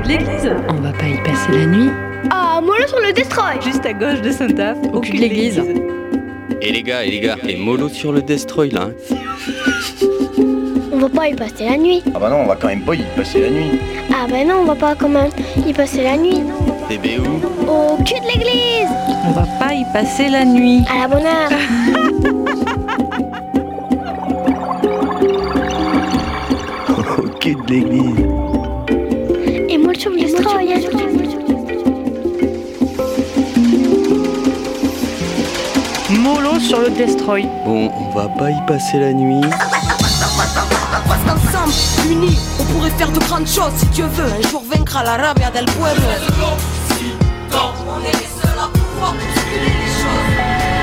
cul de l'église. On va pas y passer la nuit. Ah, mollo sur le Destroy. Juste à gauche de Saint-Aph, au cul de l'église. Et les gars, et mollo sur le Destroy là. On va pas y passer la nuit. Ah bah non, on va quand même pas y passer la nuit. Ah bah non, on va pas quand même y passer la nuit. Bébé où? Au cul de l'église. On va pas y passer la nuit. À la bonne heure. Au cul de l'église. Et mollo sur le Destroy. Mollo sur le Destroy. Bon, on va pas y passer la nuit. Ensemble, unis, on pourrait faire de grandes choses si Dieu veut. Un jour vaincre la rabia del pueblo. On est les seuls à pouvoir bousculer les choses.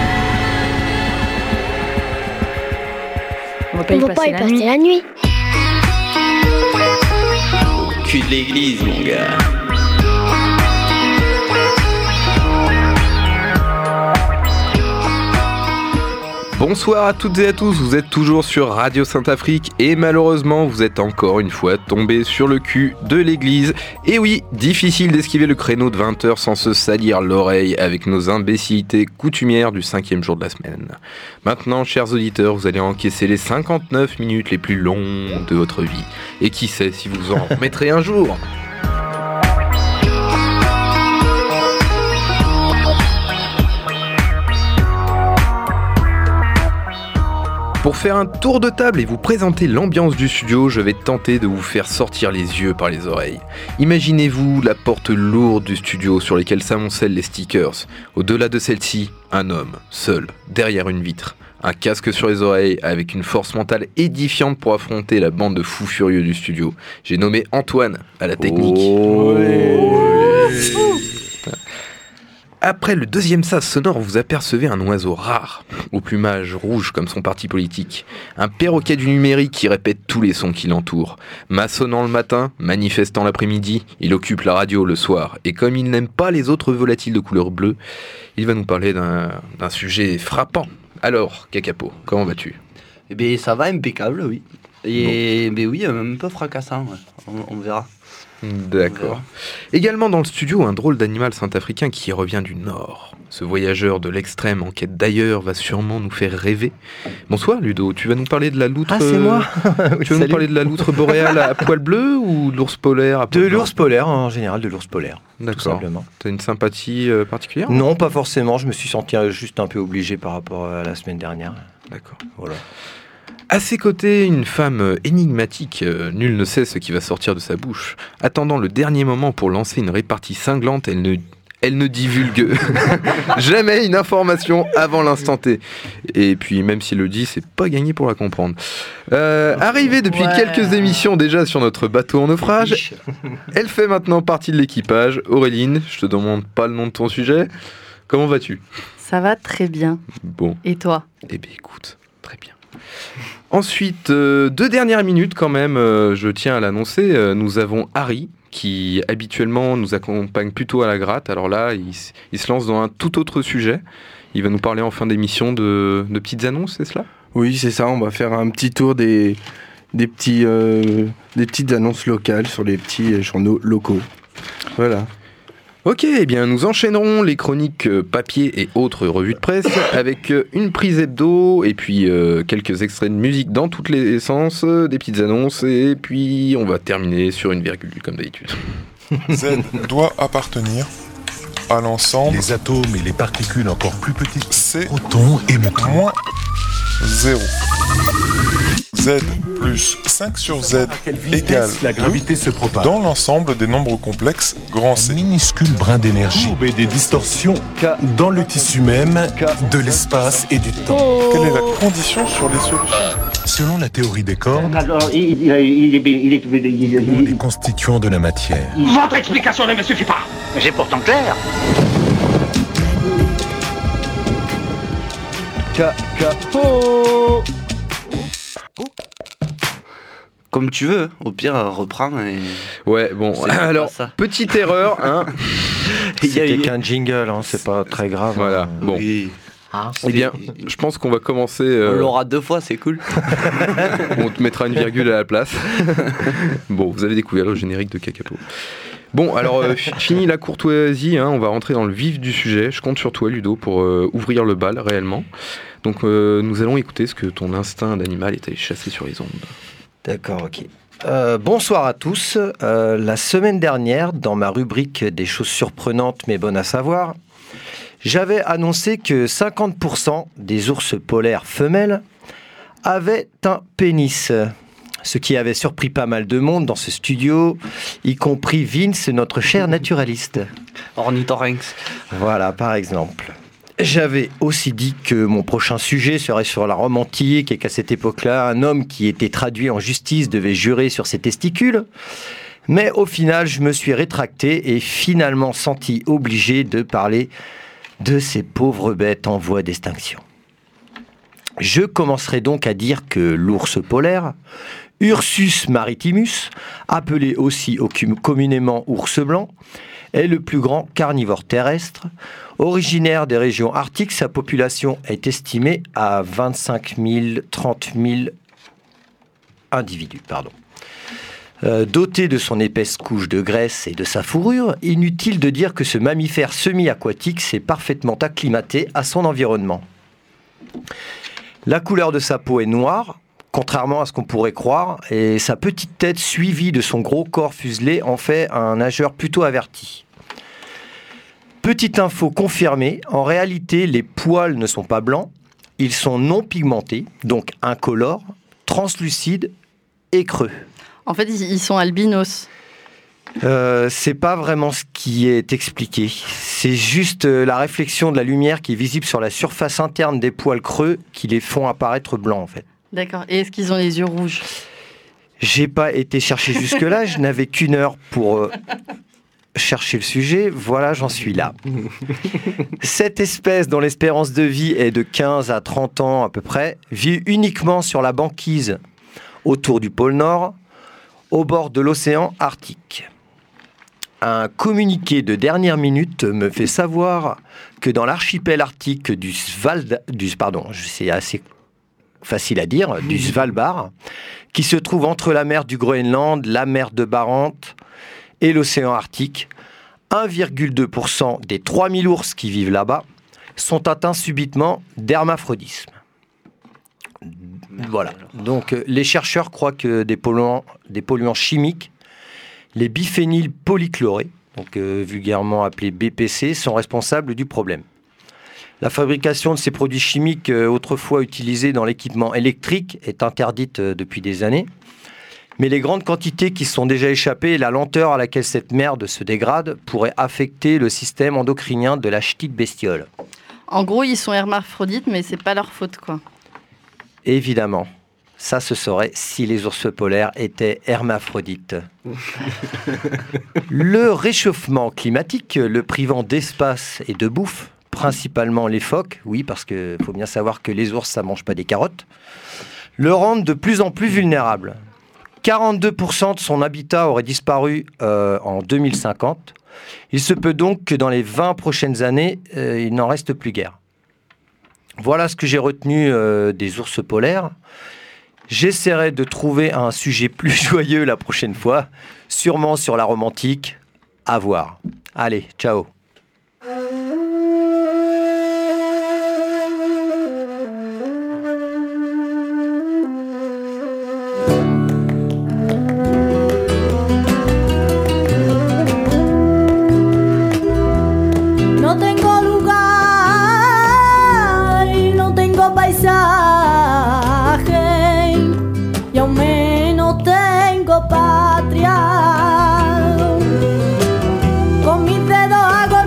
On va On va pas y passer la nuit. Au cul de l'église, mon gars. Bonsoir à toutes et à tous, vous êtes toujours sur Radio Saint-Afrique et malheureusement vous êtes encore une fois tombés sur le cul de l'église. Et oui, difficile d'esquiver le créneau de 20h sans se salir l'oreille avec nos imbécilités coutumières du 5e jour de la semaine. Maintenant, chers auditeurs, vous allez encaisser les 59 minutes les plus longues de votre vie. Et qui sait si vous en remettrez un jour. Pour faire un tour de table et vous présenter l'ambiance du studio, je vais tenter de vous faire sortir les yeux par les oreilles. Imaginez-vous la porte lourde du studio sur laquelle s'amoncellent les stickers. Au-delà de celle-ci, un homme, seul, derrière une vitre. Un casque sur les oreilles avec une force mentale édifiante pour affronter la bande de fous furieux du studio. J'ai nommé Antoine à la technique. Après le deuxième sas sonore, vous apercevez un oiseau rare, au plumage rouge comme son parti politique. Un perroquet du numérique qui répète tous les sons qui l'entourent. Maçonnant le matin, manifestant l'après-midi, il occupe la radio le soir. Et comme il n'aime pas les autres volatiles de couleur bleue, il va nous parler d'un sujet frappant. Alors, Kakapo, comment vas-tu ? Eh bien, ça va impeccable, oui. Et ben oui, un peu fracassant, ouais. On verra. D'accord. Également dans le studio, un drôle d'animal saint-africain qui revient du Nord. Ce voyageur de l'extrême en quête d'ailleurs va sûrement nous faire rêver. Bonsoir Ludo, tu vas nous parler de la loutre... Ah, c'est moi. Tu vas nous parler de la loutre boréale à poil bleu ou de l'ours polaire à poil blanc ? De l'ours polaire, en général, de l'ours polaire. D'accord. Tout simplement. T'as une sympathie particulière ? Non, pas forcément. Je me suis senti juste un peu obligé par rapport à la semaine dernière. D'accord. Voilà. À ses côtés, une femme énigmatique, nul ne sait ce qui va sortir de sa bouche. Attendant le dernier moment pour lancer une répartie cinglante, elle ne divulgue jamais une information avant l'instant T. Et puis même s'il le dit, c'est pas gagné pour la comprendre. Arrivée depuis quelques émissions déjà sur notre bateau en naufrage, elle fait maintenant partie de l'équipage. Auréline, je te demande pas le nom de ton sujet. Comment vas-tu ? Ça va très bien. Bon. Et toi ? Eh bien écoute, très bien. Ensuite, 2 dernières minutes quand même, je tiens à l'annoncer, nous avons Harry qui habituellement nous accompagne plutôt à la gratte. Alors là, il se lance dans un tout autre sujet. Il va nous parler en fin d'émission de petites annonces, c'est cela ? Oui, c'est ça, on va faire un petit tour des petites annonces locales sur les petits journaux locaux. Voilà. Ok, eh bien nous enchaînerons les chroniques papier et autres revues de presse avec une prise hebdo et puis quelques extraits de musique dans toutes les sens, des petites annonces et puis on va terminer sur une virgule comme d'habitude. Z doit appartenir à l'ensemble. Les atomes et les particules encore plus petites. C'est protons et neutrons. Moins 0. Z plus 5 sur Z égale la gravité se propage dans l'ensemble des nombres complexes grand C. Un minuscule brin d'énergie et des distorsions dans le tissu même de l'espace et du temps. Quelle est la condition sur les solutions ? Selon la théorie des cordes, alors, il les constituants de la matière. Votre explication ne me suffit pas. C'est pourtant clair. Capo. Comme tu veux, au pire, reprends et... Ouais, bon, alors, petite erreur, hein. C'était qu'un jingle, hein, c'est pas très grave. Voilà, hein. bon. Oui. Eh bien, je pense qu'on va commencer... On l'aura 2 fois, c'est cool. On te mettra une virgule à la place. Bon, vous avez découvert le générique de Kakapo. Bon, alors, fini la courtoisie, on va rentrer dans le vif du sujet. Je compte sur toi, Ludo, pour ouvrir le bal réellement. Donc, nous allons écouter ce que ton instinct d'animal est allé chasser sur les ondes. D'accord, ok. Bonsoir à tous. La semaine dernière, dans ma rubrique des choses surprenantes mais bonnes à savoir, j'avais annoncé que 50% des ours polaires femelles avaient un pénis. Ce qui avait surpris pas mal de monde dans ce studio, y compris Vince, notre cher naturaliste. Ornithorynx. Voilà, par exemple. J'avais aussi dit que mon prochain sujet serait sur la Rome antique et qu'à cette époque-là, un homme qui était traduit en justice devait jurer sur ses testicules. Mais au final, je me suis rétracté et finalement senti obligé de parler de ces pauvres bêtes en voie d'extinction. Je commencerai donc à dire que l'ours polaire, Ursus maritimus, appelé aussi communément ours blanc, est le plus grand carnivore terrestre. Originaire des régions arctiques, sa population est estimée à 25 000, 30 000 individus. Doté de son épaisse couche de graisse et de sa fourrure, inutile de dire que ce mammifère semi-aquatique s'est parfaitement acclimaté à son environnement. La couleur de sa peau est noire, contrairement à ce qu'on pourrait croire, et sa petite tête suivie de son gros corps fuselé en fait un nageur plutôt averti. Petite info confirmée, en réalité, les poils ne sont pas blancs, ils sont non pigmentés, donc incolores, translucides et creux. En fait, ils sont albinos. C'est pas vraiment ce qui est expliqué. C'est juste la réflexion de la lumière qui est visible sur la surface interne des poils creux qui les font apparaître blancs, en fait. D'accord. Et est-ce qu'ils ont les yeux rouges ? J'ai pas été chercher jusque-là, je n'avais qu'une heure pour chercher le sujet, voilà, j'en suis là. Cette espèce, dont l'espérance de vie est de 15 à 30 ans à peu près, vit uniquement sur la banquise autour du pôle Nord, au bord de l'océan Arctique. Un communiqué de dernière minute me fait savoir que dans l'archipel arctique c'est assez facile à dire, du Svalbard, qui se trouve entre la mer du Groenland, la mer de Barents et l'océan Arctique, 1,2% des 3000 ours qui vivent là-bas sont atteints subitement d'hermaphrodisme. Voilà. Donc les chercheurs croient que des polluants chimiques, les biphényles polychlorés, donc vulgairement appelés BPC, sont responsables du problème. La fabrication de ces produits chimiques, autrefois utilisés dans l'équipement électrique, est interdite depuis des années. Mais les grandes quantités qui sont déjà échappées et la lenteur à laquelle cette merde se dégrade pourraient affecter le système endocrinien de la ch'tite bestiole. En gros, ils sont hermaphrodites, mais c'est pas leur faute, quoi. Évidemment. Ça se saurait si les ours polaires étaient hermaphrodites. Le réchauffement climatique, le privant d'espace et de bouffe, principalement les phoques, oui, parce qu'il faut bien savoir que les ours, ça mange pas des carottes, le rendent de plus en plus vulnérable. 42% de son habitat aurait disparu en 2050. Il se peut donc que dans les 20 prochaines années, il n'en reste plus guère. Voilà ce que j'ai retenu des ours polaires. J'essaierai de trouver un sujet plus joyeux la prochaine fois, sûrement sur la Rome antique. À voir. Allez, ciao. No tengo lugar y no tengo paisaje y aún menos tengo patria. Con mis dedos hago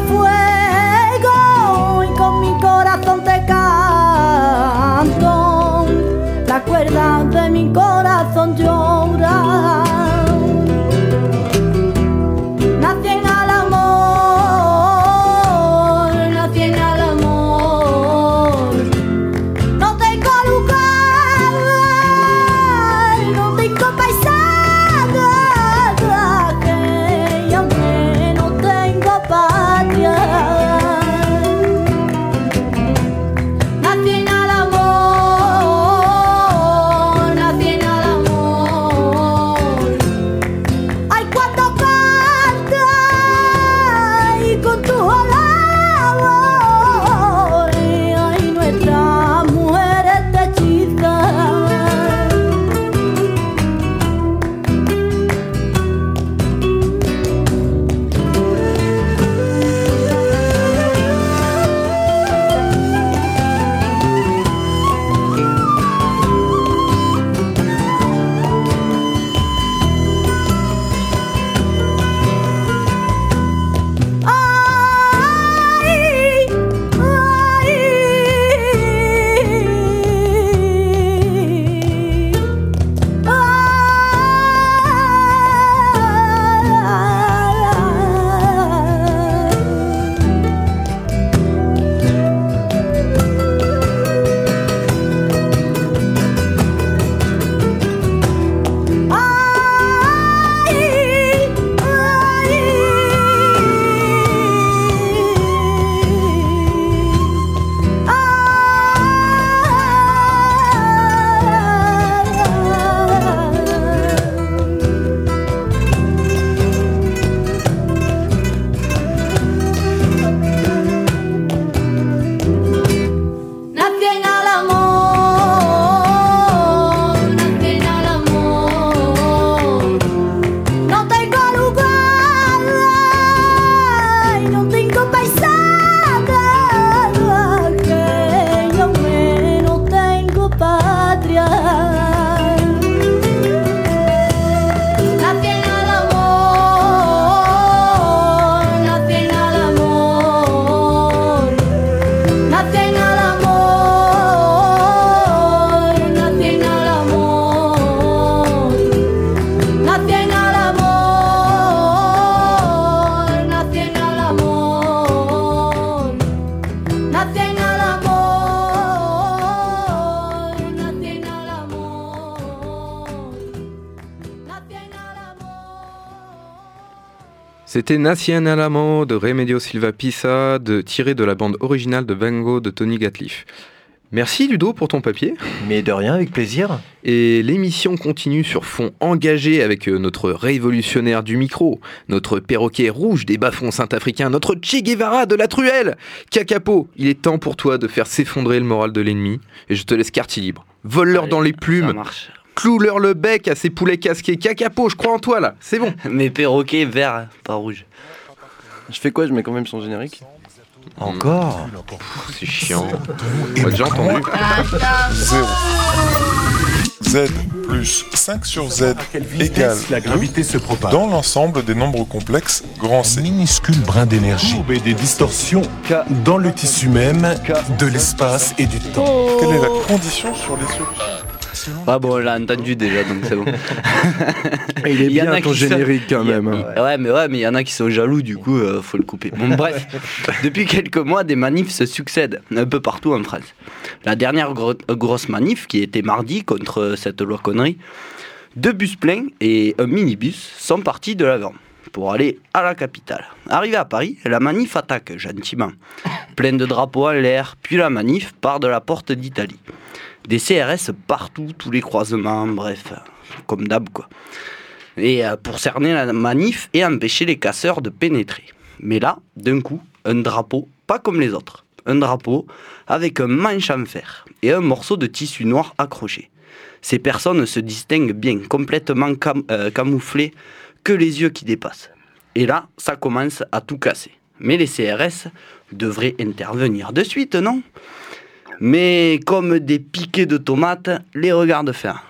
C'était Naciana Lamo de Remedio Silva Pisa, tiré de la bande originale de Van Gogh de Tony Gatliff. Merci Ludo pour ton papier. Mais de rien, avec plaisir. Et l'émission continue sur fond engagé avec notre révolutionnaire du micro, notre perroquet rouge des bas-fonds saint-africains, notre Che Guevara de la truelle. Kakapo, il est temps pour toi de faire s'effondrer le moral de l'ennemi et je te laisse quartier libre. Vole-leur dans les plumes. Ça marche. Cloue-leur le bec à ces poulets casqués. Kakapo, je crois en toi là, c'est bon. Mes perroquets verts, pas rouges. Je fais quoi? Je mets quand même son générique. Encore? C'est chiant. On a déjà entendu. 0. Z plus 5 sur Z égale la gravité se propage. dans l'ensemble des nombres complexes grand C. Minuscule brin d'énergie et des distorsions dans le tissu même de l'espace et du temps. Quelle est la condition sur les solutions? Ah bon, on l'a entendu déjà, donc c'est bon. Il est Il y en bien a ton qui générique quand même. Ouais, mais il y en a qui sont jaloux, du coup, faut le couper. Bon, bref, depuis quelques mois, des manifs se succèdent un peu partout en France. La dernière grosse manif, qui était mardi contre cette loi connerie, 2 bus pleins et un minibus sont partis de l'avant pour aller à la capitale. Arrivé à Paris, la manif attaque gentiment, plein de drapeaux en l'air, puis la manif part de la porte d'Italie. Des CRS partout, tous les croisements, bref, comme d'hab quoi. Et pour cerner la manif et empêcher les casseurs de pénétrer. Mais là, d'un coup, un drapeau, pas comme les autres. Un drapeau avec un manche en fer et un morceau de tissu noir accroché. Ces personnes se distinguent bien, complètement camouflées, que les yeux qui dépassent. Et là, ça commence à tout casser. Mais les CRS devraient intervenir de suite, non ? Mais comme des piquets de tomates, les regardent faire.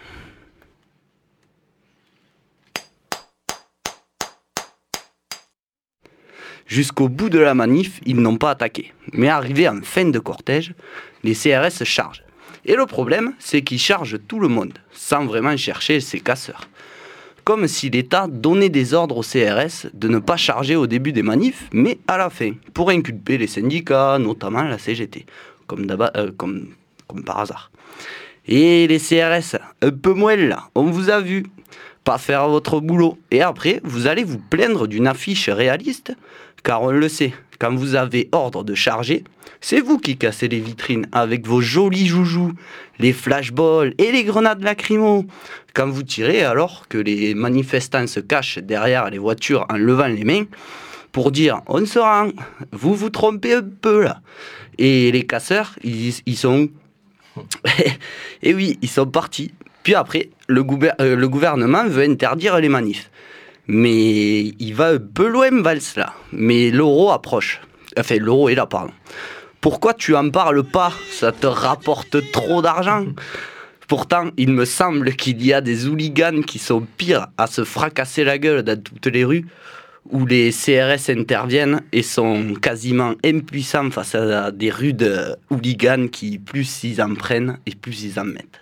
Jusqu'au bout de la manif, ils n'ont pas attaqué. Mais arrivés en fin de cortège, les CRS chargent. Et le problème, c'est qu'ils chargent tout le monde, sans vraiment chercher ces casseurs. Comme si l'État donnait des ordres aux CRS de ne pas charger au début des manifs, mais à la fin, pour inculper les syndicats, notamment la CGT. Comme par hasard. Et les CRS, un peu moins là, on vous a vu pas faire votre boulot. Et après, vous allez vous plaindre d'une affiche réaliste, car on le sait, quand vous avez ordre de charger, c'est vous qui cassez les vitrines avec vos jolis joujoux, les flashballs et les grenades lacrymo. Quand vous tirez, alors que les manifestants se cachent derrière les voitures en levant les mains, pour dire on se rend, vous vous trompez un peu là. Et les casseurs, ils sont... Et oui, ils sont partis. Puis après, le gouvernement veut interdire les manifs. Mais il va un peu loin, Valls, là. Mais l'euro approche. Enfin, l'euro est là, pardon. Pourquoi tu en parles pas? Ça te rapporte trop d'argent. Pourtant, il me semble qu'il y a des hooligans qui sont pires à se fracasser la gueule dans toutes les rues, où les CRS interviennent et sont quasiment impuissants face à des rudes hooligans qui, plus ils en prennent et plus ils en mettent.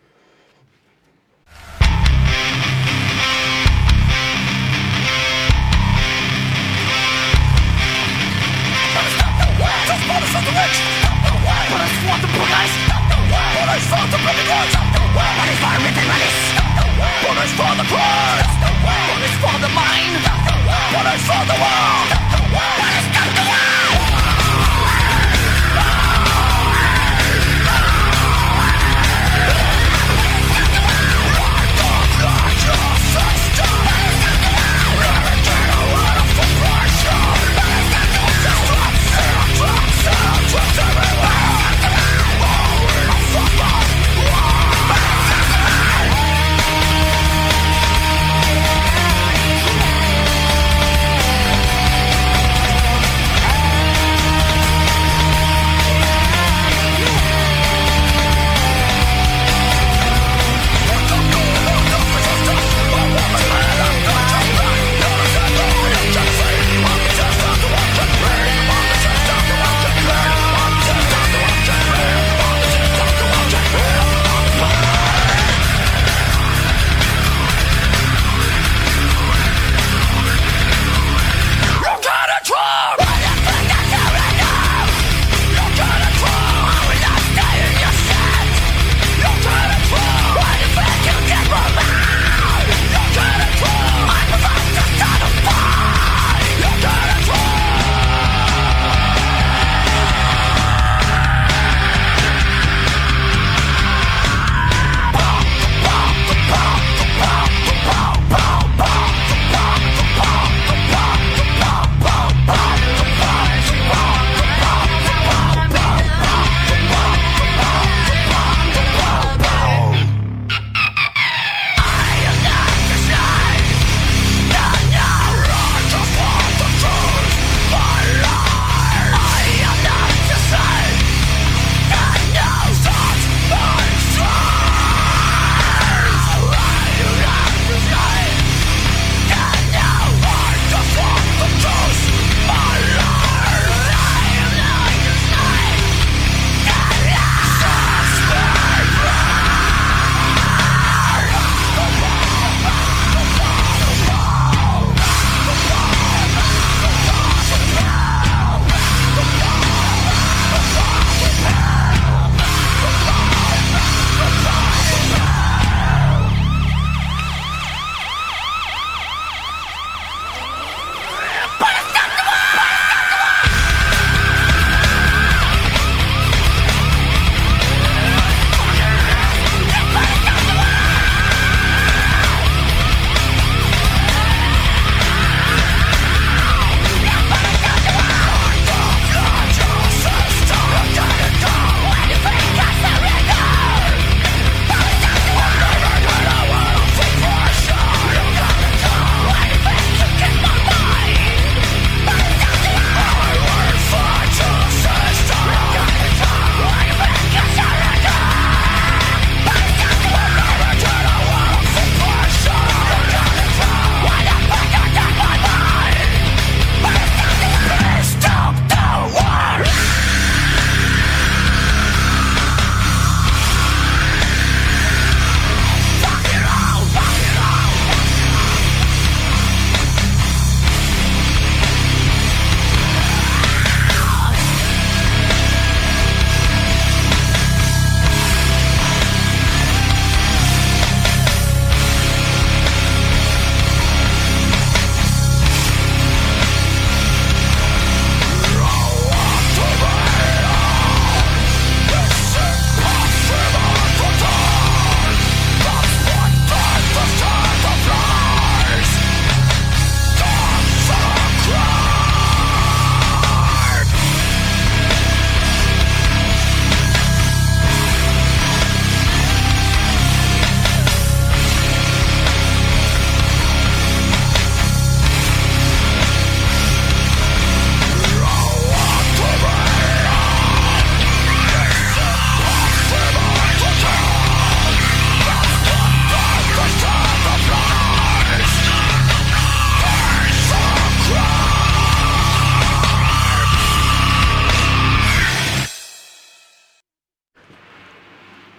For the world, what is done to us?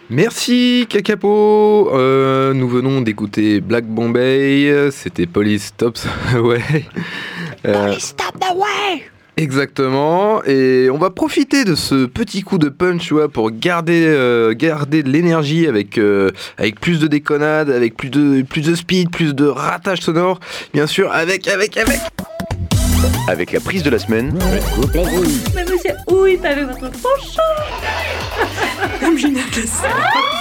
Merci Kakapo. Nous venons d'écouter Black Bombay. C'était Police Stops Away. Police Stop the Way. Exactement. Et on va profiter de ce petit coup de punch, tu vois, pour garder de l'énergie avec plus de déconnade, avec plus de speed, plus de ratage sonore. Bien sûr, avec la prise de la semaine. Mais monsieur, où est avec votre prochain? Comme je n'ai que ça.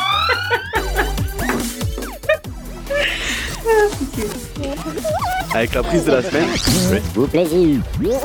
Avec la prise de la semaine. Faites-vous plaisir.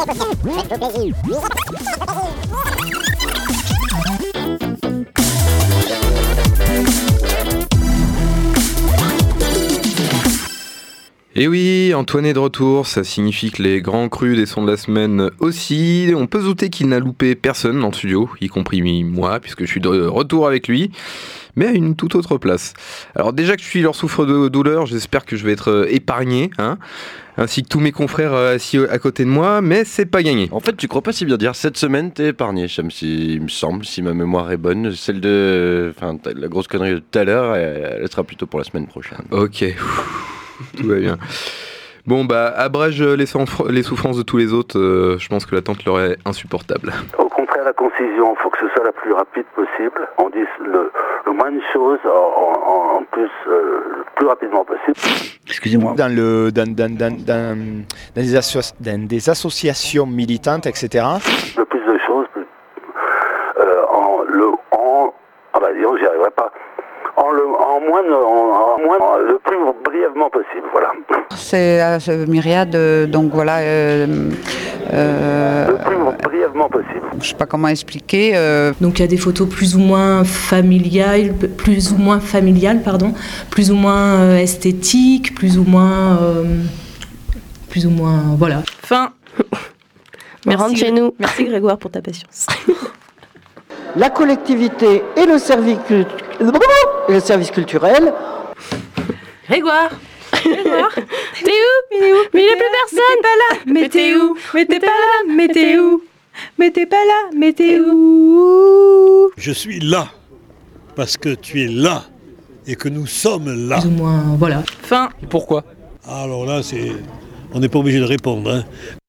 Et oui, Antoine est de retour, ça signifie que les grands crus des sons de la semaine aussi. On peut se douter qu'il n'a loupé personne dans le studio, y compris moi, puisque je suis de retour avec lui, mais à une toute autre place. Alors déjà que je suis leur souffre de douleur, j'espère que je vais être épargné, hein, ainsi que tous mes confrères assis à côté de moi, mais c'est pas gagné. En fait, tu crois pas si bien dire, cette semaine t'es épargné, il me semble, si ma mémoire est bonne. Celle la grosse connerie de tout à l'heure, elle sera plutôt pour la semaine prochaine. Ok. Tout va bien. Bon, abrège les souffrances de tous les autres. Je pense que l'attente leur est insupportable. Au contraire, la concision, il faut que ce soit la plus rapide possible. On dit le moins de choses en plus, le plus rapidement possible. Excusez-moi. Dans des associations militantes, etc. Le plus de choses, disons, j'y arriverai pas. Le plus brièvement possible, voilà. C'est myriade, donc voilà. Le plus brièvement possible. Je sais pas comment expliquer. Donc il y a des photos plus ou moins familiales, plus ou moins esthétiques, plus ou moins, voilà. Fin. Rentre chez nous. Merci Grégoire pour ta patience. La collectivité et le service culturel. Grégoire, t'es où? Mais il n'y a plus personne. Pas là. Mais t'es où? Mais t'es pas là. Mais t'es où? Mais t'es pas là. Mais t'es où? Je suis là parce que tu es là et que nous sommes là. Plus ou moins, voilà. Fin. Et pourquoi? Alors là, on n'est pas obligé de répondre, hein.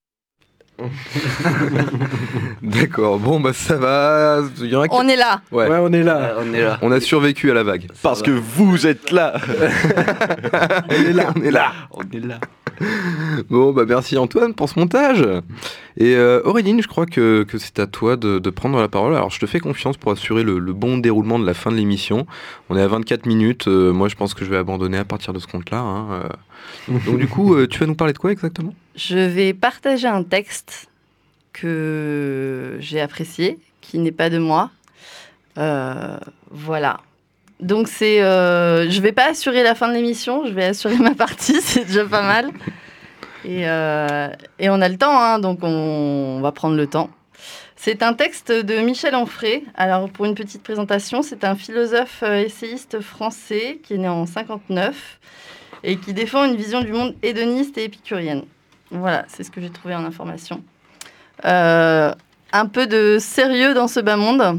D'accord, bon ça va. On est là. Ouais, on est là. On a survécu à la vague. Parce que vous êtes là. On est là. Bon, merci Antoine pour ce montage. Et Auréline, je crois que c'est à toi de prendre la parole. Alors je te fais confiance pour assurer le bon déroulement de la fin de l'émission. On est à 24 minutes. Moi je pense que je vais abandonner à partir de ce compte-là. Hein. Donc du coup, tu vas nous parler de quoi exactement ? Je vais partager un texte que j'ai apprécié, qui n'est pas de moi. Voilà. Donc je vais pas assurer la fin de l'émission, je vais assurer ma partie, c'est déjà pas mal. Et on a le temps, hein, donc on va prendre le temps. C'est un texte de Michel Onfray. Alors pour une petite présentation, c'est un philosophe essayiste français qui est né en 59 et qui défend une vision du monde hédoniste et épicurienne. Voilà, c'est ce que j'ai trouvé en information. Un peu de sérieux dans ce bas monde.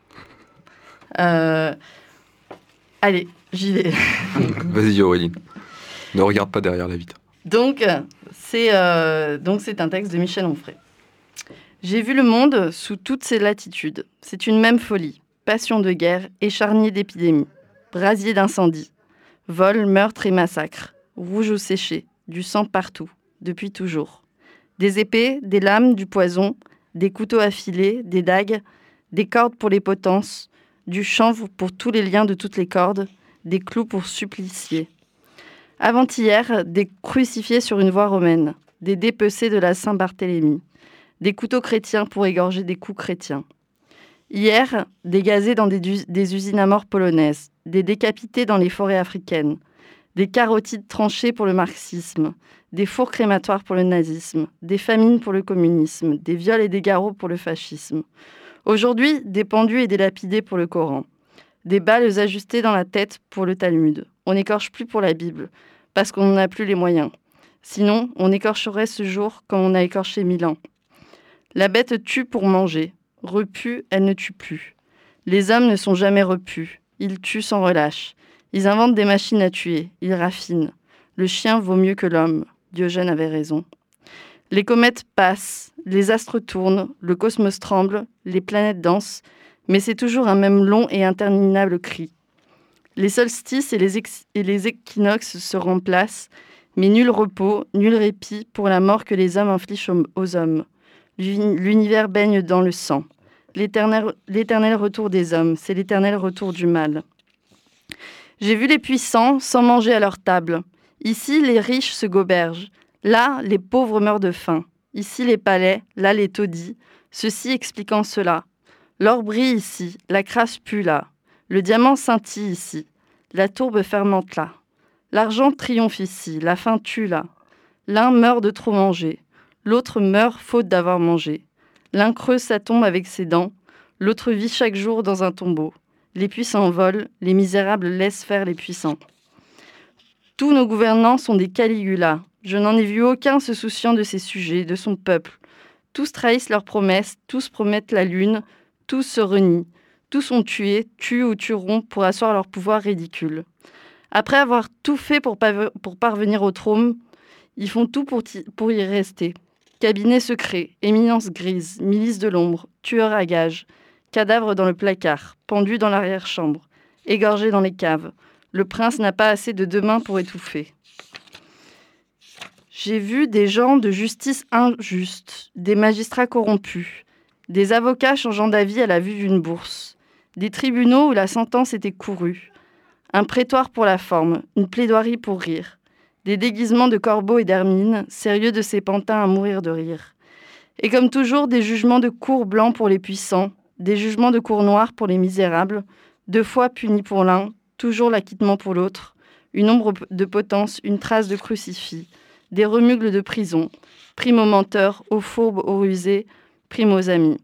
Allez, j'y vais. Vas-y Auréline, ne regarde pas derrière la vitre. Donc c'est un texte de Michel Onfray. J'ai vu le monde sous toutes ses latitudes. C'est une même folie, passion de guerre et charnier d'épidémie, brasier d'incendie, vol, meurtre et massacre, rouge ou séché, du sang partout, depuis toujours. Des épées, des lames, du poison, des couteaux affilés, des dagues, des cordes pour les potences, du chanvre pour tous les liens de toutes les cordes, des clous pour supplicier. Avant-hier, des crucifiés sur une voie romaine, des dépecés de la Saint-Barthélemy, des couteaux chrétiens pour égorger des coups chrétiens. Hier, des gazés dans des usines à mort polonaises, des décapités dans les forêts africaines, des carotides tranchées pour le marxisme, des fours crématoires pour le nazisme, des famines pour le communisme, des viols et des garrots pour le fascisme. Aujourd'hui, des pendus et des lapidés pour le Coran, des balles ajustées dans la tête pour le Talmud. On n'écorche plus pour la Bible, parce qu'on n'en a plus les moyens. Sinon, on écorcherait ce jour comme on a écorché Milan. La bête tue pour manger. Repue, elle ne tue plus. Les hommes ne sont jamais repus. Ils tuent sans relâche. Ils inventent des machines à tuer. Ils raffinent. Le chien vaut mieux que l'homme. Diogène avait raison. Les comètes passent, les astres tournent, le cosmos tremble, les planètes dansent, mais c'est toujours un même long et interminable cri. Les solstices et les équinoxes se remplacent, mais nul repos, nul répit pour la mort que les hommes infligent aux hommes. L'univers baigne dans le sang. L'éternel retour des hommes, c'est l'éternel retour du mal. J'ai vu les puissants sans manger à leur table. Ici, les riches se gobergent. Là, les pauvres meurent de faim. Ici, les palais, là, les taudis. Ceci expliquant cela. L'or brille ici, la crasse pue là. Le diamant scintille ici. La tourbe fermente là. L'argent triomphe ici, la faim tue là. L'un meurt de trop manger. L'autre meurt faute d'avoir mangé. L'un creuse sa tombe avec ses dents. L'autre vit chaque jour dans un tombeau. Les puissants volent, les misérables laissent faire les puissants. Tous nos gouvernants sont des Caligula. Je n'en ai vu aucun se souciant de ses sujets, de son peuple. Tous trahissent leurs promesses, tous promettent la lune, tous se renient. Tous sont tués, tuent ou tueront pour asseoir leur pouvoir ridicule. Après avoir tout fait pour parvenir au trône, ils font tout pour y rester. Cabinet secret, éminence grise, milice de l'ombre, tueurs à gages, cadavres dans le placard, pendus dans l'arrière-chambre, égorgés dans les caves. Le prince n'a pas assez de deux mains pour étouffer. J'ai vu des gens de justice injuste, des magistrats corrompus, des avocats changeant d'avis à la vue d'une bourse, des tribunaux où la sentence était courue, un prétoire pour la forme, une plaidoirie pour rire, des déguisements de corbeaux et d'hermine, sérieux de ces pantins à mourir de rire. Et comme toujours, des jugements de cour blancs pour les puissants, des jugements de cour noire pour les misérables, 2 fois punis pour l'un, toujours l'acquittement pour l'autre, une ombre de potence, une trace de crucifix, des remugles de prison, prime aux menteurs, aux fourbes, aux rusés, prime aux amis.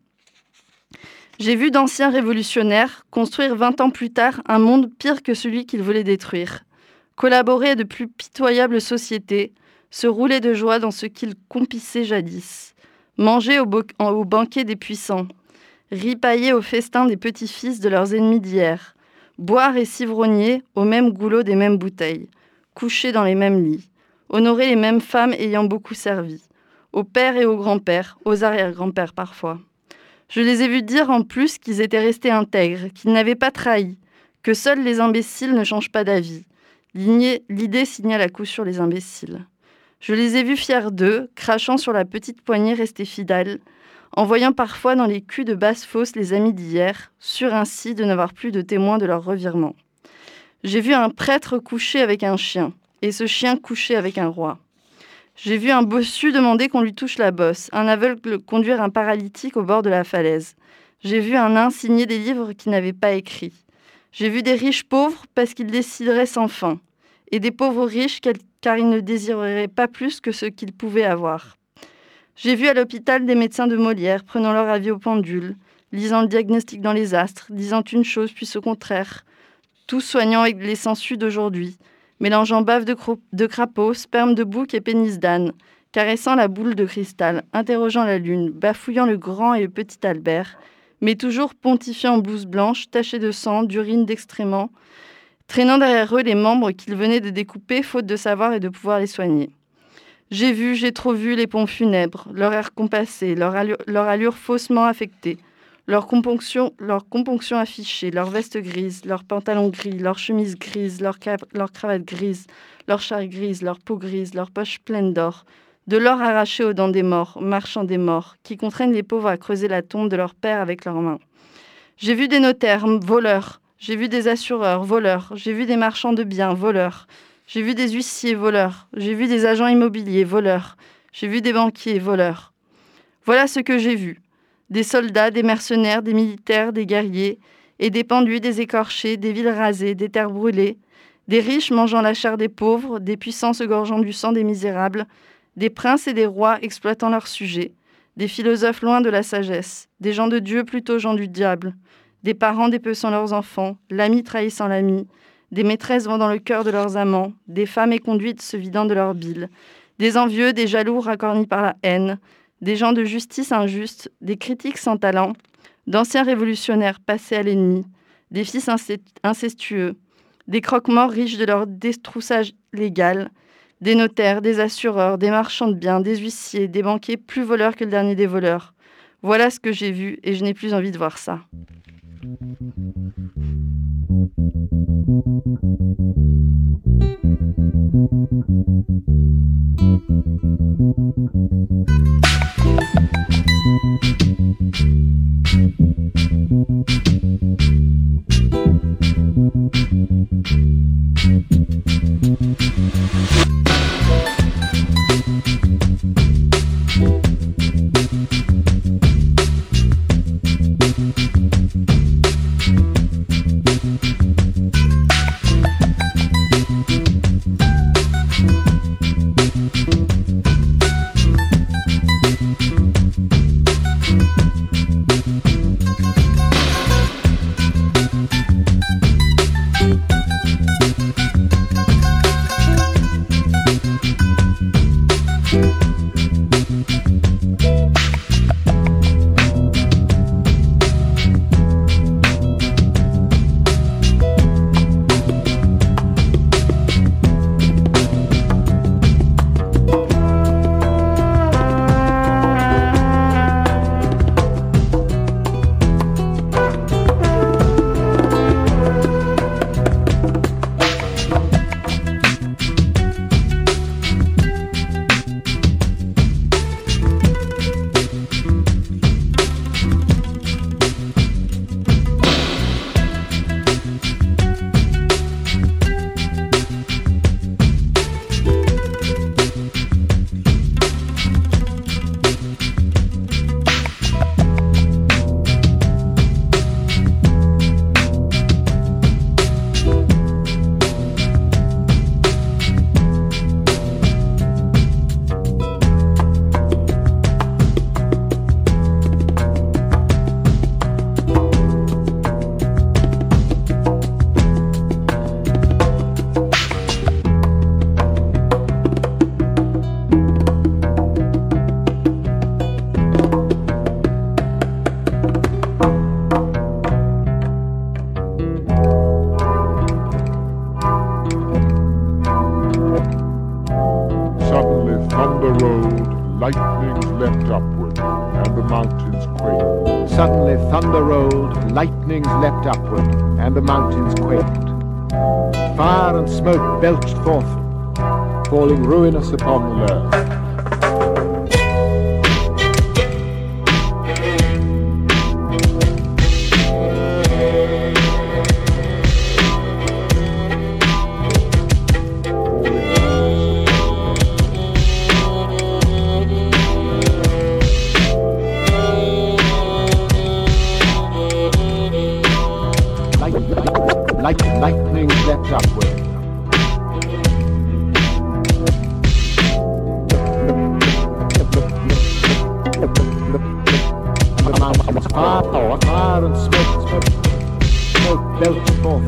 J'ai vu d'anciens révolutionnaires construire 20 ans plus tard un monde pire que celui qu'ils voulaient détruire, collaborer à de plus pitoyables sociétés, se rouler de joie dans ce qu'ils compissaient jadis, manger au banquet des puissants, ripailler au festin des petits-fils de leurs ennemis d'hier, boire et s'ivrogner au même goulot des mêmes bouteilles, coucher dans les mêmes lits, honorer les mêmes femmes ayant beaucoup servi, aux pères et aux grands-pères, aux arrière-grands-pères parfois. Je les ai vus dire en plus qu'ils étaient restés intègres, qu'ils n'avaient pas trahi, que seuls les imbéciles ne changent pas d'avis. L'idée signale à coup sûr les imbéciles. Je les ai vus fiers d'eux, crachant sur la petite poignée restée fidèle, envoyant parfois dans les culs de basse-fosse les amis d'hier, sûrs ainsi de n'avoir plus de témoins de leur revirement. J'ai vu un prêtre coucher avec un chien, et ce chien coucher avec un roi. J'ai vu un bossu demander qu'on lui touche la bosse, un aveugle conduire un paralytique au bord de la falaise. J'ai vu un nain signer des livres qu'il n'avait pas écrits. J'ai vu des riches pauvres parce qu'ils décideraient sans fin, et des pauvres riches car ils ne désireraient pas plus que ce qu'ils pouvaient avoir. J'ai vu à l'hôpital des médecins de Molière prenant leur avis au pendule, lisant le diagnostic dans les astres, disant une chose puis au contraire, tous soignant avec les sangsues d'aujourd'hui, mélangeant bave de crapaud, sperme de bouc et pénis d'âne, caressant la boule de cristal, interrogeant la lune, bafouillant le grand et le petit Albert, mais toujours pontifiant en blouse blanche, tachée de sang, d'urine, d'excréments, traînant derrière eux les membres qu'ils venaient de découper, faute de savoir et de pouvoir les soigner. J'ai trop vu les pompes funèbres, leur air compassé, leur allure faussement affectée, leur componction affichée, leurs vestes grises, leurs pantalons gris, leurs chemises grises, leurs cravates grises, leurs chars grises, leurs peaux grises, leurs poches pleines d'or, de l'or arraché aux dents des morts, marchands des morts, qui contraignent les pauvres à creuser la tombe de leur père avec leurs mains. J'ai vu des notaires, voleurs, j'ai vu des assureurs, voleurs, j'ai vu des marchands de biens, voleurs, j'ai vu des huissiers, voleurs, j'ai vu des agents immobiliers, voleurs, j'ai vu des banquiers, voleurs. Voilà ce que j'ai vu. Des soldats, des mercenaires, des militaires, des guerriers, et des pendus, des écorchés, des villes rasées, des terres brûlées, des riches mangeant la chair des pauvres, des puissants se gorgeant du sang des misérables, des princes et des rois exploitant leurs sujets, des philosophes loin de la sagesse, des gens de Dieu plutôt gens du diable, des parents dépeçant leurs enfants, l'ami trahissant l'ami, des maîtresses vendant le cœur de leurs amants, des femmes éconduites se vidant de leur bile, des envieux, des jaloux racornis par la haine, des gens de justice injuste, des critiques sans talent, d'anciens révolutionnaires passés à l'ennemi, des fils incestueux, des croque-morts riches de leur destroussage légal, des notaires, des assureurs, des marchands de biens, des huissiers, des banquiers plus voleurs que le dernier des voleurs. Voilà ce que j'ai vu et je n'ai plus envie de voir ça. lightnings leapt upward, and the mountains quaked. Suddenly thunder rolled, lightnings leapt upward, and the mountains quaked. Fire and smoke belched forth, falling ruinous upon the earth. Lightning leapt upward. The mountains fire and smoke belched forth,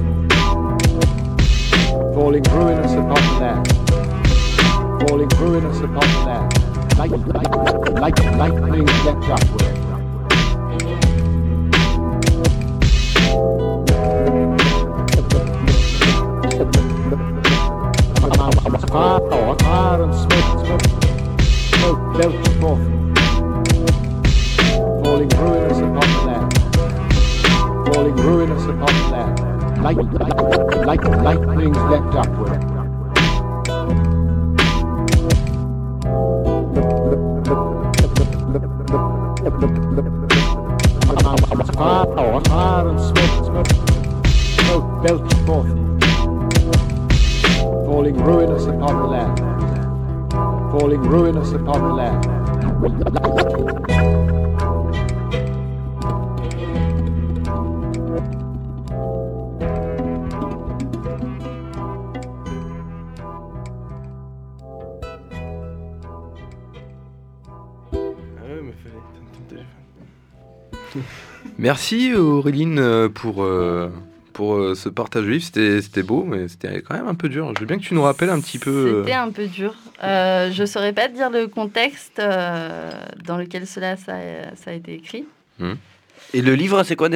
falling ruinous upon the land, falling ruinous upon the land. Lightning leapt upward. Fire and smoke belched forth, falling ruinous upon the land, falling ruinous upon the land. Lightnings leapt upward. Fire and smoke belched forth, falling ruinous upon the land, falling ruinous upon the land. Merci Auréline pour ce partage vif, c'était beau, mais c'était quand même un peu dur. Je veux bien que tu nous rappelles un petit peu... C'était un peu dur. Je ne saurais pas te dire le contexte dans lequel ça a été écrit. Et le livre, c'est quoi déjà ?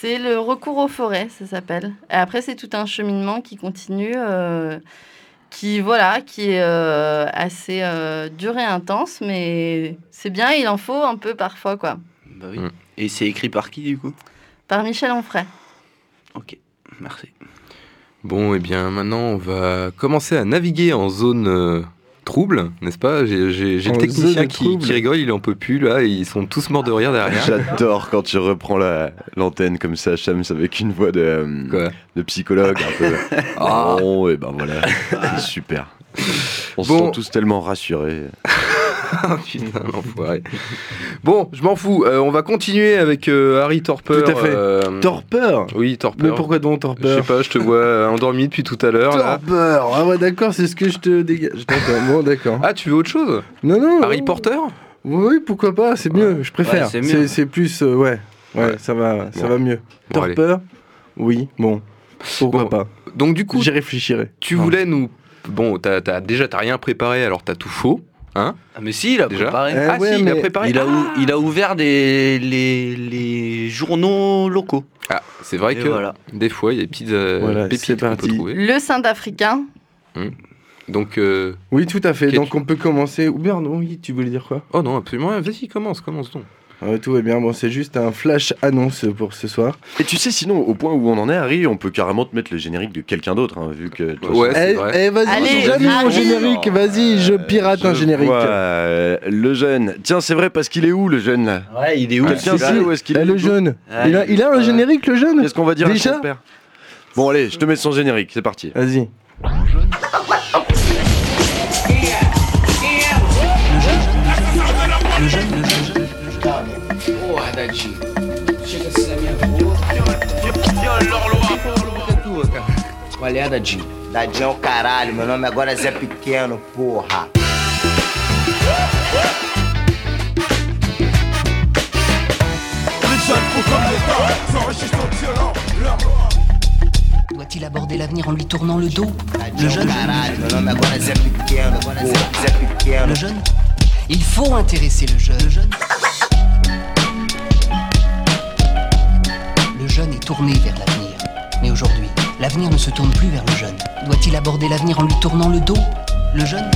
C'est le recours aux forêts, ça s'appelle. Et après, c'est tout un cheminement qui continue, qui est assez dur et intense, mais c'est bien, il en faut un peu parfois, quoi. Bah oui. Et c'est écrit par qui, du coup ? Par Michel Onfray. Ok, merci. Bon, et bien maintenant, on va commencer à naviguer en zone trouble, n'est-ce pas ? J'ai le technicien qui rigole, il en peut plus, là, et ils sont tous morts de rire derrière. J'adore quand tu reprends l'antenne comme ça, Shams, avec une voix de psychologue un peu. Oh, et ben voilà, c'est super. On se sent tous tellement rassurés. Putain, l'enfoiré. Bon, je m'en fous. On va continuer avec Harry Torpeur. Tout à fait. Torpeur ? Oui, Torpeur. Mais pourquoi donc Torpeur ? Je sais pas, je te vois endormi depuis tout à l'heure. Torpeur. Ah ouais, d'accord, c'est ce que je te dégage. D'accord. Bon, d'accord. Ah, tu veux autre chose ? Non. Harry Porter ? Oui, pourquoi pas, c'est mieux, je préfère. Ouais, c'est mieux. C'est plus, ça va mieux. Bon, Torpeur ? Oui, bon, pourquoi pas. Donc du coup, j'y réfléchirai. Tu voulais nous... Bon, t'as rien préparé, alors t'as tout faux. Hein ? Ah mais si, il a préparé. il a préparé. Il a ouvert les journaux locaux. Ah, c'est vrai que des fois, il y a des petites pépites qu'on peut trouver. Le Saint-Africain. Donc, oui, tout à fait. Donc on peut commencer. Ou bien non, oui, tu voulais dire quoi ? Oh non, absolument. Vas-y, commence donc. Tout va bien, bon, c'est juste un flash annonce pour ce soir. Et tu sais, sinon, au point où on en est, Harry, on peut carrément te mettre le générique de quelqu'un d'autre, hein, vu que... c'est vrai. Vas-y, j'ai mis mon générique, vas-y, je pirate un générique. Le jeune. Tiens, c'est vrai, parce qu'il est où, le jeune, là ? Ouais, il est où ? Quelqu'un sait où est-ce qu'il est ? Le jeune. Il a un générique, le jeune ? Qu'est-ce qu'on va dire à son père ? Bon, allez, je te mets son générique, c'est parti. Vas-y. Le jeune. Porra, Dadinho. Chega assim na minha boca. Qual é, Dadinho? Dadinho é o caralho, meu nome agora é Zé Pequeno, porra. Doit-il aborder l'avenir en lui tournant le dos? Le jeune. Le jeune. Il faut intéresser le jeune. Le jeune est tourné vers l'avenir. Mais aujourd'hui, l'avenir ne se tourne plus vers le jeune. Doit-il aborder l'avenir en lui tournant le dos? Le jeune.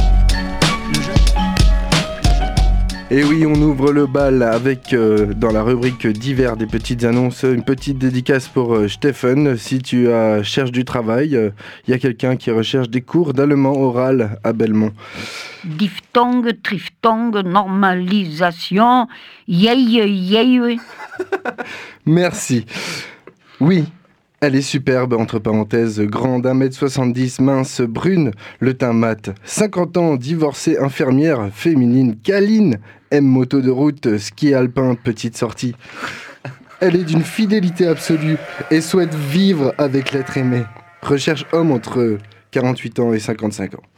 Et oui, on ouvre le bal avec, dans la rubrique divers des petites annonces, une petite dédicace pour Stephen. Si tu cherches du travail, il y a quelqu'un qui recherche des cours d'allemand oral à Belmont. Diphtongue, triphtongue, normalisation, yey. Merci. Oui. Elle est superbe, entre parenthèses, grande, 1m70, mince, brune, le teint mat. 50 ans, divorcée, infirmière, féminine, câline, aime moto de route, ski alpin, petite sortie. Elle est d'une fidélité absolue et souhaite vivre avec l'être aimé. Recherche homme entre 48 ans et 55 ans.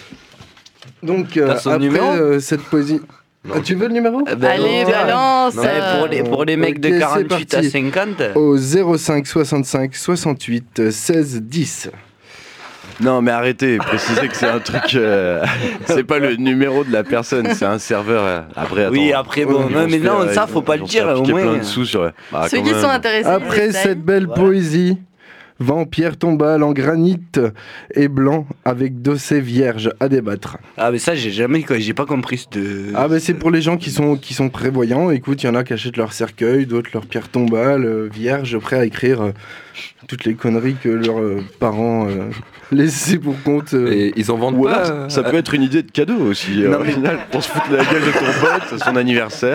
Donc, après cette poésie... tu veux le numéro? Allez, balance. Pour les mecs de 48 à 50. Au 05 65 68 16 10. Non, mais arrêtez, précisez que c'est un truc... c'est pas le numéro de la personne, c'est un serveur. Après, attends. Oui, après, bon, mais non, ça, faut pas le dire, au moins. Plein de sous sur... Ceux qui sont intéressés. Après cette belle poésie... Vampire tombale en granit et blanc avec dossier vierge à débattre. Ah mais ça j'ai pas compris Ah mais c'est pour les gens qui sont prévoyants. Écoute, il y en a qui achètent leur cercueil, d'autres leur pierre tombale vierge, prêts à écrire toutes les conneries que leurs parents laissaient pour compte. Et ils en vendent ou pas. Alors, ça peut être une idée de cadeau aussi. Au final, pour se foutre de la gueule de ton pote, à son anniversaire.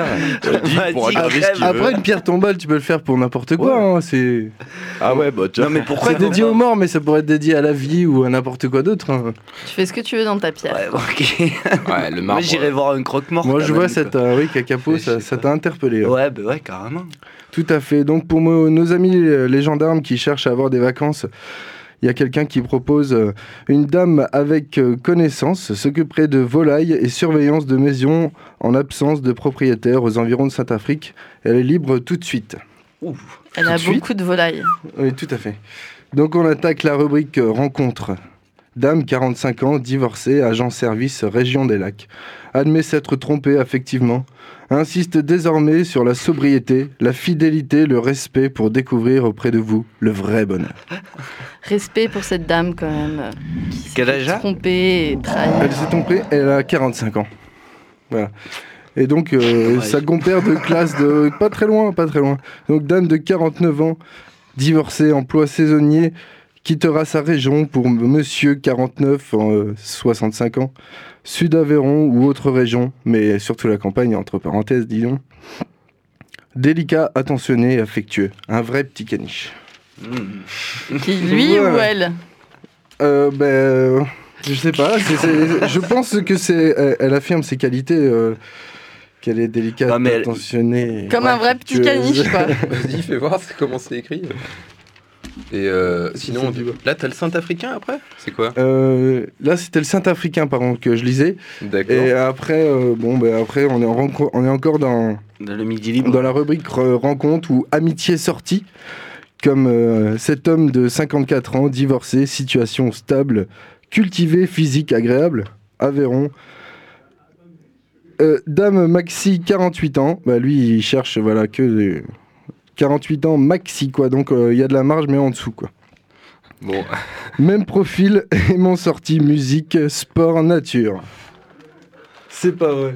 Après une pierre tombale, tu peux le faire pour n'importe quoi. Ouais. Hein, c'est... Ah ouais, bah tu vois. Non, mais pourquoi c'est dédié aux morts, mais ça pourrait être dédié à la vie ou à n'importe quoi d'autre. Hein. Tu fais ce que tu veux dans ta pierre. Ouais, ok. Ouais, le marbre. Moi j'irais voir un croque-mort. Moi je vois cette Cacapo, ça t'a interpellé. Hein. Ouais, bah ouais, carrément. Tout à fait. Donc pour nos amis les gendarmes qui cherchent à avoir des vacances, il y a quelqu'un qui propose une dame avec connaissance s'occuperait de volailles et surveillance de maisons en absence de propriétaire aux environs de Saint-Afrique. Elle est libre tout de suite. Ouf. Elle a beaucoup de volailles. Oui, tout à fait. Donc on attaque la rubrique rencontre Dame, 45 ans, divorcée, agent-service région des Lacs. Admet s'être trompée affectivement. Insiste désormais sur la sobriété, la fidélité, le respect pour découvrir auprès de vous le vrai bonheur. Respect pour cette dame quand même. Quel âge a ? Trompée et trahie. Elle s'est trompée, elle a 45 ans. Voilà. Et donc, sa compère de classe de... Pas très loin. Donc, dame de 49 ans, divorcée, emploi saisonnier, quittera sa région pour monsieur 49, 65 ans, Sud-Aveyron ou autre région, mais surtout la campagne, entre parenthèses, disons. Délicat, attentionné et affectueux. Un vrai petit caniche. Qui, lui ou elle ? Je sais pas. Je pense que elle affirme ses qualités, qu'elle est délicate, attentionnée. Comme un vrai petit caniche, quoi. Vas-y, fais voir comment c'est écrit. Et sinon, là, t'as le Saint-Africain après ? C'est quoi ? Là, c'était le Saint-Africain, par contre, que je lisais. D'accord. Et après, après, on est encore dans le Midi Libre. Dans la rubrique rencontre ou amitié sortie. Comme cet homme de 54 ans, divorcé, situation stable, cultivé, physique agréable, Aveyron. Dame Maxi, 48 ans. Lui, il cherche que 48 ans maxi, quoi. Donc, il y a de la marge, mais en dessous, quoi. Bon. Même profil, aimant sortie, musique, sport, nature. C'est pas vrai.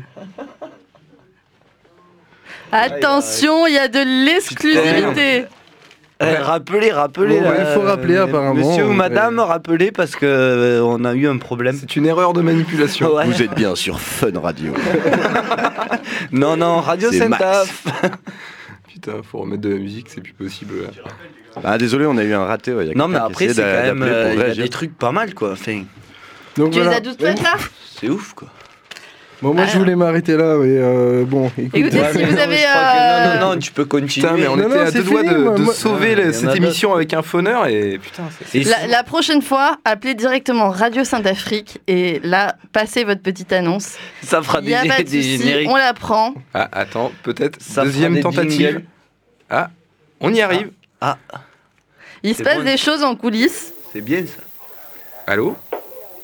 Attention, il y a de l'exclusivité. Rappelez. Il faut rappeler apparemment. Monsieur ou madame, rappelez parce qu'on a eu un problème. C'est une erreur de manipulation. Ouais. Vous êtes bien sur Fun Radio. non, Radio Saint-Af. Putain, faut remettre de la musique, c'est plus possible. Ah, désolé, on a eu un raté. Ouais, non, mais après, c'est quand même. Il y a des trucs pas mal, quoi. Enfin... Donc, tu les as toutes faites là ? C'est ouf, quoi. Bon, moi je voulais m'arrêter là, mais bon. Écoutez, si vous avez. Non, tu peux continuer. Putain, mais on était à deux doigts de sauver cette émission avec un phoneur et putain. La prochaine fois, appelez directement Radio Saint-Afrique et là, passez votre petite annonce. Ça fera des génériques. On la prend. Ah, attends, peut-être. Deuxième tentative. Ah, on y arrive. Ah. Il se passe des choses en coulisses. C'est bien ça. Allô ? Allô ?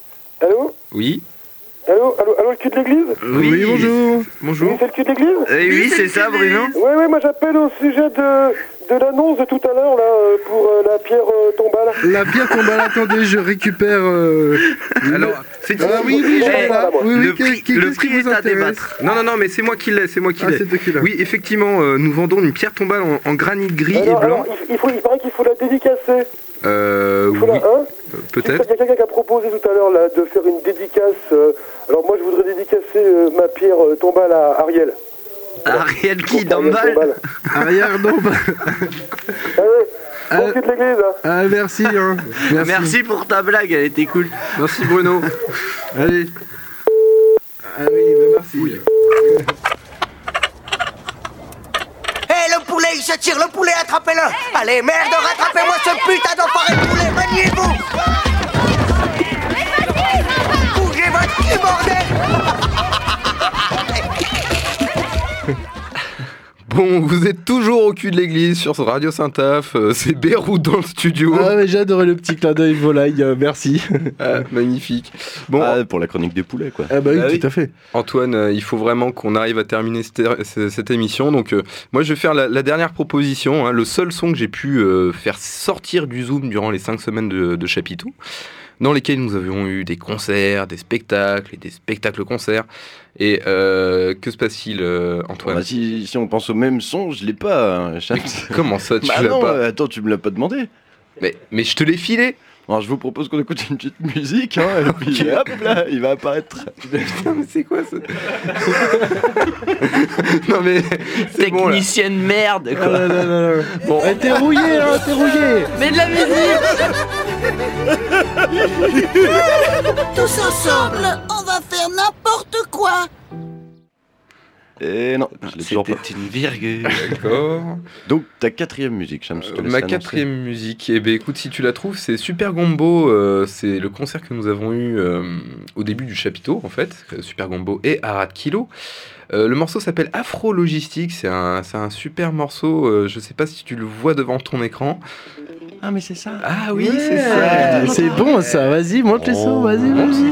Oui. Allô, le cul de l'église ? Oui, bonjour. Oui, c'est le cul de l'église ? Oui, c'est ça, Bruno. Oui, moi j'appelle au sujet de l'annonce de tout à l'heure, là, pour la pierre tombale. La pierre tombale, attendez, je récupère... Alors, c'est... Ah oui, le prix est à débattre. Non, mais c'est moi qui l'ai, Oui, effectivement, nous vendons une pierre tombale en granit gris et blanc. Il paraît qu'il faut la dédicacer. Oui, peut-être. Il y a quelqu'un qui a proposé tout à l'heure là, de faire une dédicace. Alors moi je voudrais dédicacer ma pierre tombale à Ariel. Ariel qui Dombal Ariel Dombal. Allez, bon cul de l'église. Ah, merci. Merci pour ta blague, elle était cool. Merci Bruno. Allez. Ah oui, merci. Oui. Le poulet, il se tire, le poulet, attrapez-le. Allez, merde, rattrapez-moi ce putain d'enfoiré de poulet, maniez-vous. Bougez votre cul, bordel. Bon, vous êtes toujours au cul de l'église sur Radio Saint-Af, c'est Beyrouth dans le studio. Ah mais j'ai adoré le petit clin d'œil volaille, merci. Ah, magnifique. Bon, pour la chronique des poulets, quoi. Ah bah oui, tout à fait. Antoine, il faut vraiment qu'on arrive à terminer cette émission, donc moi je vais faire la dernière proposition, hein, le seul son que j'ai pu faire sortir du Zoom durant les 5 semaines de chapiteau, dans lesquels nous avions eu des concerts, des spectacles et des spectacles-concerts. Et que se passe-t-il, Antoine ? Bah, si on pense au même son, je l'ai pas, hein, Comment ça, tu l'as pas ? Attends, tu me l'as pas demandé. Mais je te l'ai filé. Alors je vous propose qu'on écoute une petite musique, hein, et puis hop là, il va apparaître. Putain, mais c'est quoi ça ? Non mais c'est bon, technicien de merde, quoi. Non. Bon, t'es rouillé, hein, t'es rouillé. Mais de la musique. Tous ensemble, on va faire n'importe quoi. Et non, je l'ai toujours pas. C'était une virgule. D'accord. Donc ta 4e musique, Shams. Ma 4e musique, eh ben écoute, si tu la trouves, c'est Super Gombo. C'est le concert que nous avons eu au début du chapiteau, en fait. Super Gombo et Arad Kilo. Le morceau s'appelle Afro Logistique. C'est un super morceau. Je sais pas si tu le vois devant ton écran. Ah, mais c'est ça. Ah oui, c'est ça. C'est bon ça, vas-y, monte les sons, vas-y.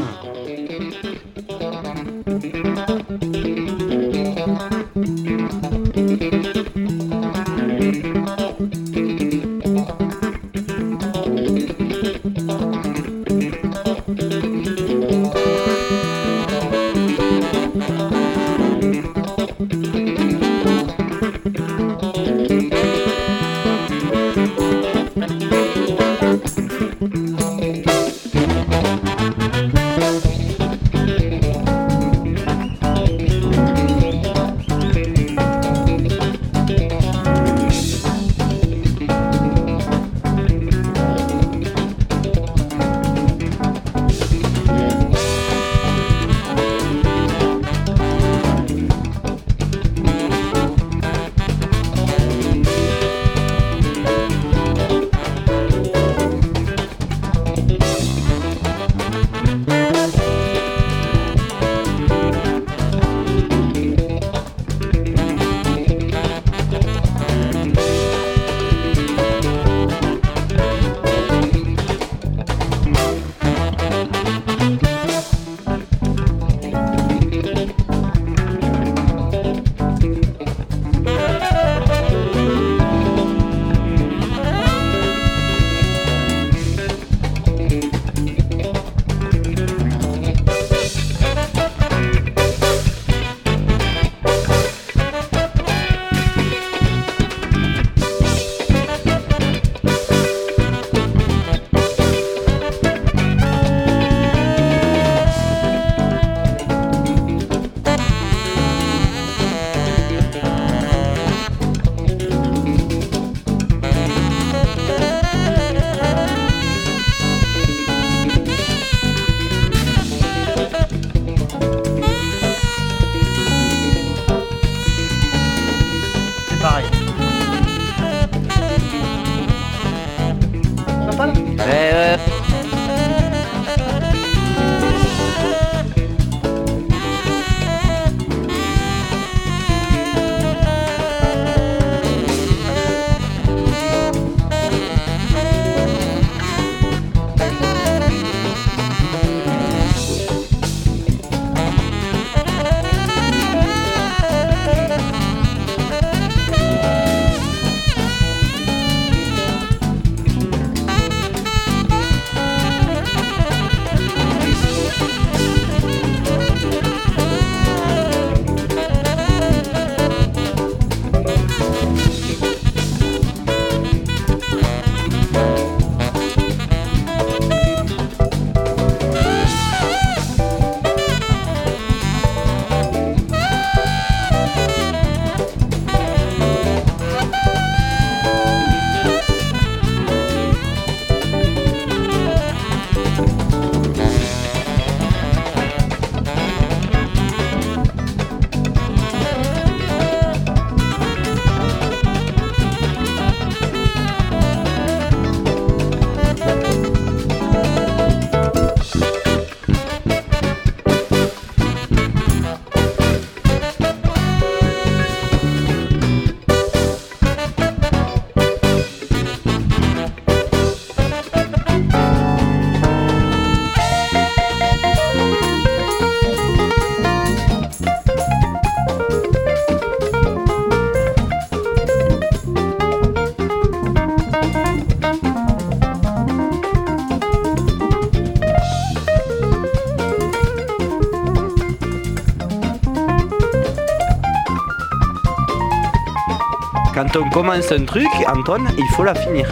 Quand on commence un truc, Antoine, il faut la finir.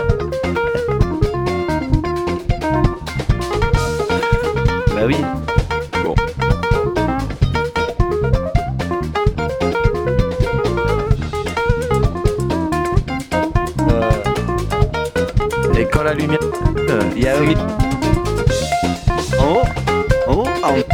Bah oui. Bon. Et quand la lumière... Il y a un... En haut, en haut, en haut.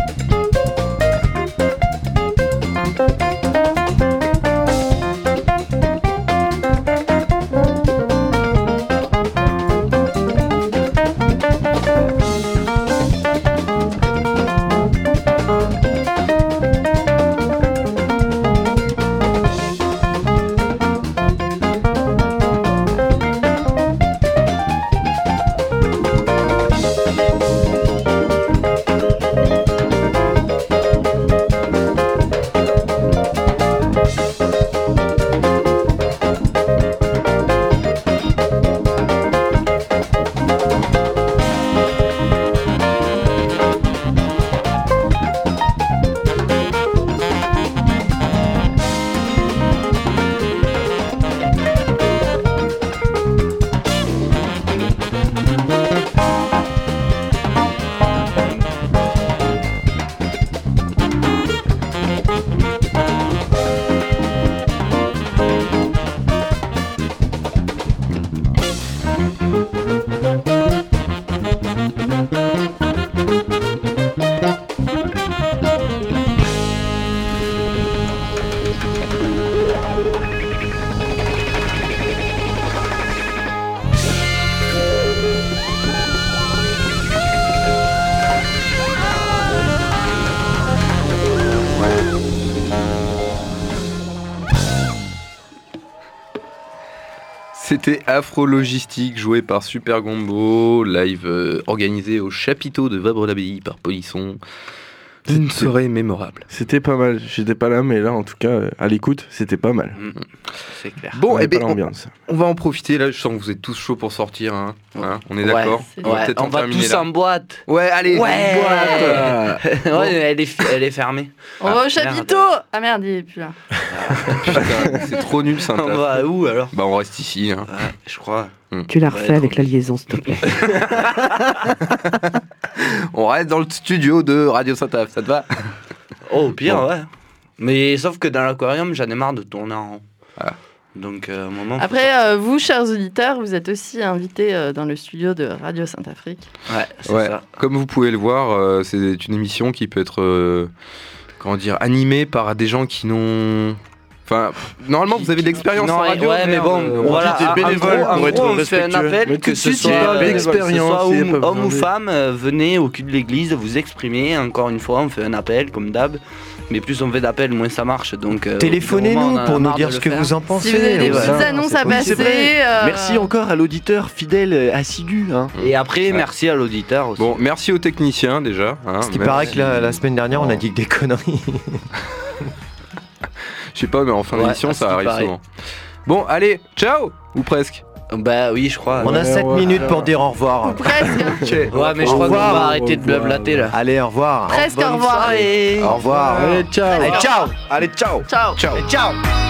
C'était Afro Logistique, joué par Super Gombo, live organisé au chapiteau de Vabre-l'Abbaye par Polisson. Une soirée mémorable. C'était pas mal. J'étais pas là, mais là, en tout cas, à l'écoute, c'était pas mal. C'est clair. Bon, et bien, l'ambiance. On va en profiter. Là, je sens que vous êtes tous chauds pour sortir. Hein. On est d'accord. On va tous en boîte. Ouais, allez. Ouais. Elle est fermée. On va au chapiteau. Ah merde, il est plus là. Putain, c'est trop nul, ça. On va où alors? Bah, on reste ici. Hein. Ouais, je crois. Tu la refais avec la liaison, s'il te plaît. On reste dans le studio de Radio Saint-Af, ça te va? Oh, au pire, ouais. Mais sauf que dans l'aquarium, j'en ai marre de tourner en rond. Ah. Donc, à un moment. Après, vous, chers auditeurs, vous êtes aussi invités dans le studio de Radio Saint-Afrique. Ouais, c'est ça. Comme vous pouvez le voir, c'est une émission qui peut être animée par des gens qui n'ont. Enfin, normalement, vous avez de l'expérience en radio. Ouais, mais bon, voilà. Des bénévoles en gros, on fait un appel, que ce soit homme ou femme, venez au cul de l'église, vous exprimer. Encore une fois, on fait un appel, comme d'hab. Mais plus on fait d'appels, moins ça marche. Donc, téléphonez-nous pour nous dire ce que vous en pensez. Si vous avez des petites annonces à passer. Merci encore à l'auditeur fidèle, assidu. Hein. Et après, merci à l'auditeur aussi. Bon, merci aux techniciens déjà. Parce qu'il paraît que la semaine dernière, on a dit que des conneries. Je sais pas, mais en fin d'émission, ça arrive souvent. Bon, allez, ciao. Ou presque. Bah oui, je crois. On a 7 minutes pour dire au revoir. Presque. Ouais, mais je crois qu'on va arrêter de blablater là. Allez, au revoir. Presque au revoir. Au revoir. Allez, ciao. Allez, ciao. Allez, ciao. Ciao. Ciao. Ciao.